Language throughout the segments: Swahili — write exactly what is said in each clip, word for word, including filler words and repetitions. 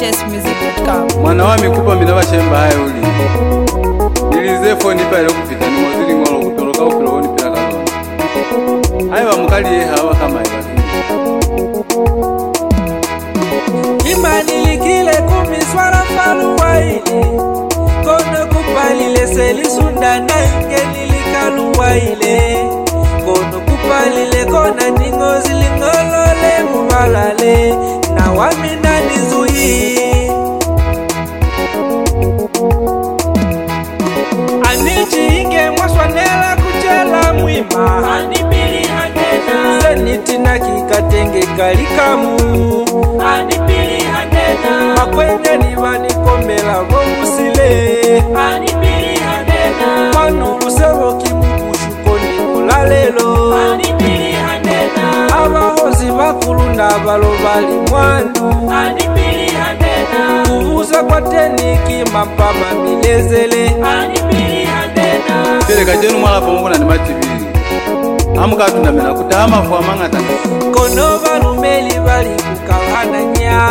latest music dot com. Mwana wa mikupa mina bashemba hayo uli nilize phone pale kupita ni mozili ngolo kutoroka ukiloni pila kaloni hayo bamukali hawa kama hivi imani likile kumiswara falu waili kono kupalile seli sunda na ingeni likalu waile kono kupalile kona ningo zilingolole mubalale na wamina nizuhi anichi inge mwaswanela kuchela mwima anipili handena seniti na kikatenge kalikamu anipili handena makwenya nivani kombela vomusile anipili handena wanulu sebo kimukushukoni ulalelo anipili handena abahozi bakulu n'abalobali mwandu anipili handena kubuza kwa teniki mapama milezele anipili handena tereka jenu mwala pomukuna ni matibili amuka tunamena kutama fwa mangata kono balumeli bali kukahananya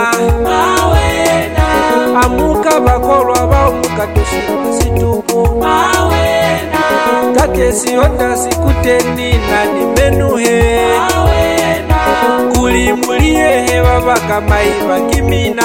awena amuka bakolwa baumuka toshima situpu awena kakesi onda sikuteni nani menuhe awena kulimulie hewa baka maiba kimina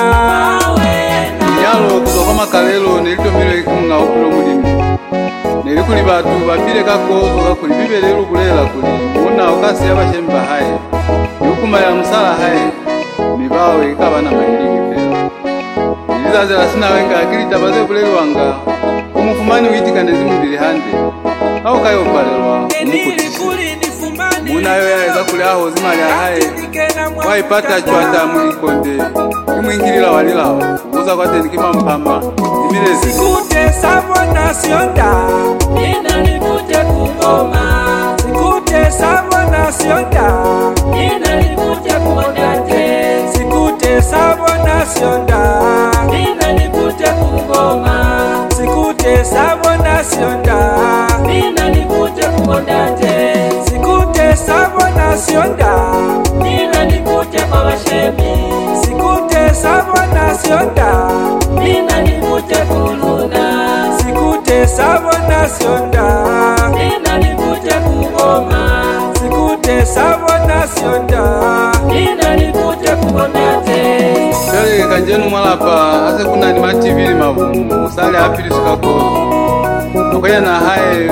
awena nyalo kuzokoma kalelo nilitomile ikunga ukulo mulimi nelikuli batu babile kakozo kakuli bibelelo kulela kuli muna okasi yabashemba haye yukuma ya musala haye mibawe ikabana mailiki pela nilizazela sina wenga akili tabaze kuleli wanga umufumani witika nezimubili hande au kayo palelwa umukutisi muna yo yaeza kuli aho zimali haye waipata chwata mulikonde imwingilila walilawa uza kwa tenikima mpama imilezi sikute sabona sionda nina nikute kungoma sikute sabona sionda nina nikute kuondate sikute sabona sionda nina nikute kungoma sikute sabona sionda nina nikute kuondate sikute sabona sionda nina nikute kwa washemi sikute sabona sionda nina nikute kuluna sikute sabona sionda nina nikute kungoma sikute sabona sionda nina nikute kuondate Shale kanjenu mwalapa ase kuna ni mativili mavumu sale apili sukako okwaya na hae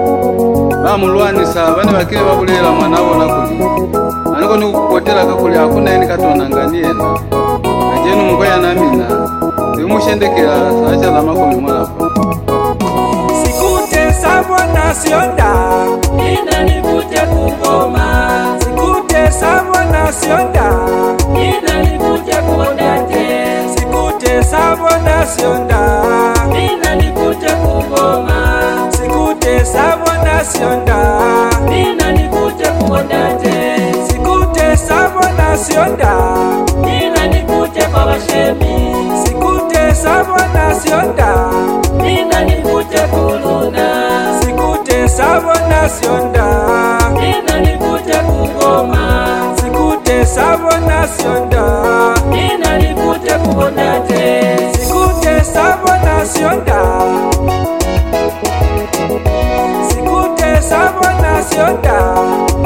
bamulwanisa bane bakile babulela mwana wona kuli aniko ni kukotela kakuli hakuna yeni katonanganiena kanjenu mkwaya na mina limushendekela sacha za makomi mwalapa sikute sabona sionda nina nikute kungoma sikute sabona sionda nina nikute kuondate sikute sabona sionda nina nikute kungoma sikute sabona sionda nina nikute kuondate sikute sabona sionda nina nikute kwa washemi sikute sabona sionda nina nikute kuluna sikute sabona sionda nina nikute kungoma sikute sabona sionda nina nikute kuondate sikute sabona sionda sikute sabona sionda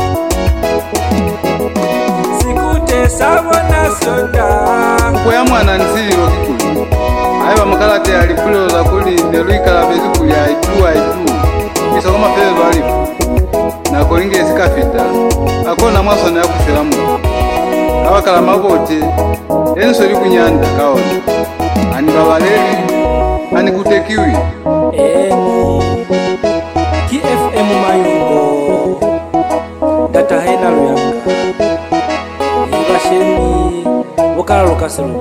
sikute sabona sionda kuya mwana nsili wakikuli aiba makalate alipuloza kuli neluikala bezikuli aitu aitu isokoma pele lwalifu na kolinge esikafita akona mwasona yakushelamu kawakala makote ensoli kunyanda kaona ani babaleli ani kutekiwi eni K F M Mayungo data hena luyanga ibashemi wakala lokaselo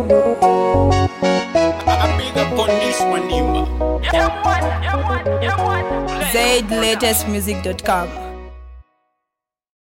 Z latest music dot com.